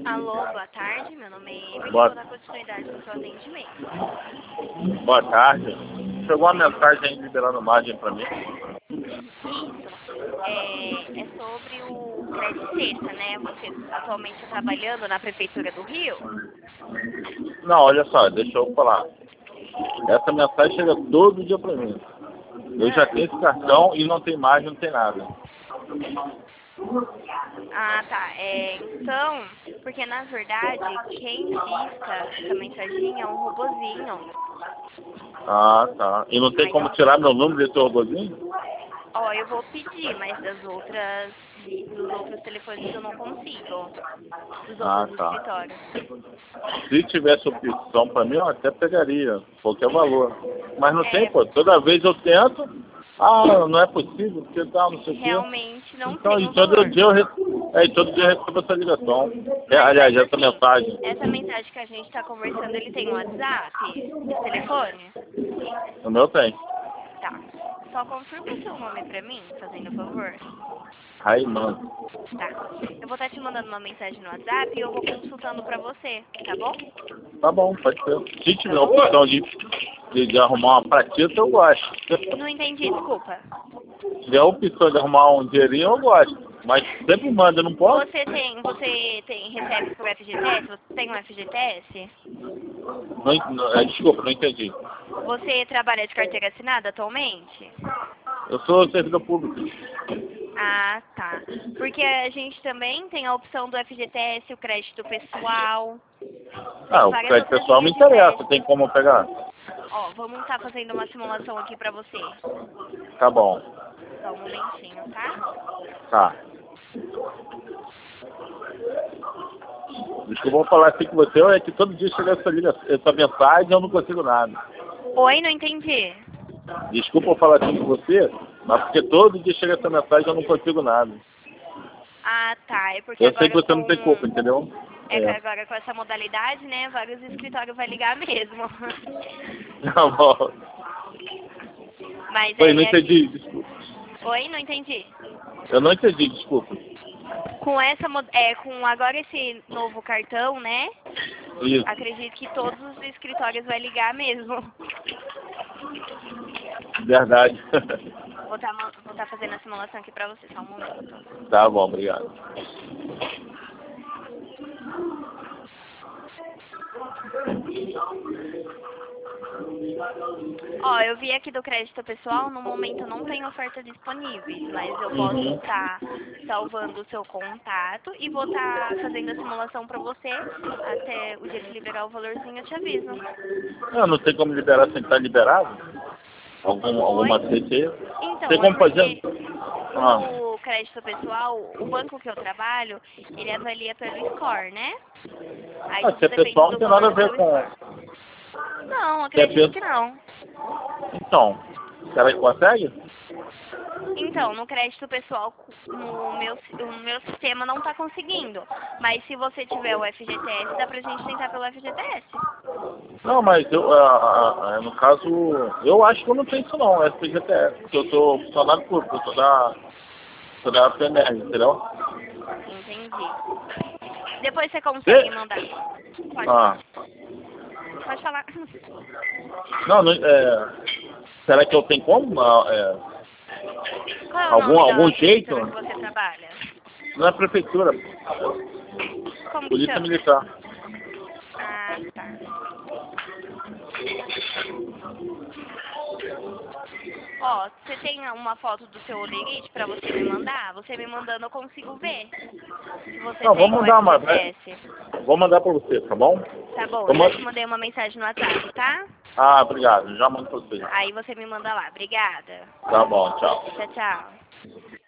Alô, boa tarde, meu nome é Emily, Boa, vou dar continuidade no seu atendimento. boa tarde. Chegou uma mensagem aí liberando margem para mim. Isso, é sobre o crédito sexta, né? Você atualmente está trabalhando na Prefeitura do Rio? Não, olha só, deixa eu falar. Essa mensagem chega todo dia para mim. Eu já tenho esse cartão e não tem margem, não tem nada. Ah, tá. Então, porque na verdade, quem disca essa mensaginha é um robozinho. Ah, tá. E não tem Aí como eu, tirar meu número desse robozinho? ó, eu vou pedir, mas dos outros telefones eu não consigo. Dos Ah, outros tá. escritórios. Se tivesse opção para mim, eu até pegaria, qualquer valor. Mas não tem, É, pô. Toda vez eu tento, não é possível, porque tal, não sei o quê. realmente não Então, tem e o todo valor. dia todo dia eu recebo essa ligação. Mas Aliás, essa assim, mensagem. essa mensagem que a gente está conversando, ele tem um WhatsApp? Esse telefone? O meu tem. Tá. Só confirma o seu nome pra mim, fazendo favor. Raimundo. Tá. Eu vou estar te mandando uma mensagem no WhatsApp e eu vou consultando pra você, tá bom? Tá bom, pode ser. Se Tá tiver a bom? opção de arrumar uma pratita, eu gosto. Não entendi, desculpa. Se tiver a opção de arrumar um dinheirinho, eu gosto. Mas sempre manda, não pode? Recebe por FGTS? Você tem um FGTS? Desculpa, não entendi. Você trabalha de carteira assinada atualmente? Eu sou servidor público. Ah, tá. Porque a gente também tem a opção do FGTS, o crédito pessoal. Tem O várias crédito outras pessoal me linhas de interessa, crédito. tem como eu pegar? Ó, vamos estar fazendo uma simulação aqui pra você. Tá bom. Só um momentinho, tá? Tá. Desculpa, vou falar assim com você, é que todo dia chega essa mensagem e eu não consigo nada. Oi, não entendi. Desculpa eu falar assim com você, mas porque todo dia chega essa mensagem e eu não consigo nada. Ah, tá. É porque Eu sei que agora você não tem culpa, entendeu? É que agora com essa modalidade, né, vários escritórios vai ligar mesmo. Tá bom. Mas Oi, não aí entendi, aqui. desculpa. Oi, não entendi. Eu não entendi, desculpa. Com agora esse novo cartão, né? Isso, Acredito que todos os escritórios vai ligar mesmo. verdade. Vou tá fazendo a simulação aqui pra você, só um momento. Tá bom, obrigado. Ó, eu vi aqui do crédito pessoal, no momento não tem oferta disponíveis, mas eu posso Uhum. estar salvando o seu contato e vou estar fazendo a simulação pra você. Até o dia que liberar o valorzinho eu te aviso. Não tem como liberar sem estar liberado? Alguma Oi? CT? Tem Então, é como fazer? porque o crédito pessoal, o banco que eu trabalho, ele avalia pelo score, né? Aí Se tudo é depende pessoal, não do tem valor nada a do ver seu com... score. Não, Se é acredito que pessoal... não. Então, será que consegue? Então, no crédito pessoal, o meu sistema não está conseguindo. Mas se você tiver o FGTS, dá pra gente tentar pelo FGTS. Não, mas no caso, eu acho que eu não tenho isso não, FGTS, porque eu sou funcionário público, eu sou da PNR, entendeu? Entendi. Depois você consegue E- mandar. Pode, Ah, pode falar. não, será que eu tenho como? Qual é o nome Algum da jeito? prefeitura que você trabalha? Não é prefeitura, Como que polícia chama? militar. Ah, tá. Ó, você tem uma foto do seu olerite pra você me mandar? Você me mandando eu consigo ver se você Não, vou tem o mandar uma, FGTS. vou mandar pra você, tá bom? Tá bom, Eu eu já mando- te mandei uma mensagem no WhatsApp, tá? Obrigado, já mando pra você. Aí você me manda lá. Obrigada. Tá bom, tchau. Tchau, tchau.